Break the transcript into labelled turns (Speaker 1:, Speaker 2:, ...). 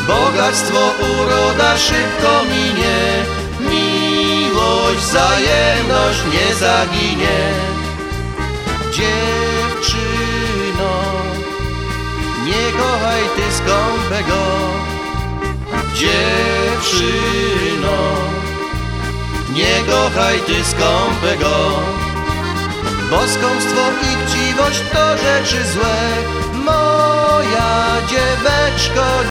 Speaker 1: Bogactwo, uroda szybko minie, miłość, wzajemność nie zaginie. Dziewczyno, nie kochaj ty skąpego. Dziewczyno, nie kochaj ty skąpego. Bo skąpstwo i chciwość to rzeczy złe, moja dzieweczko.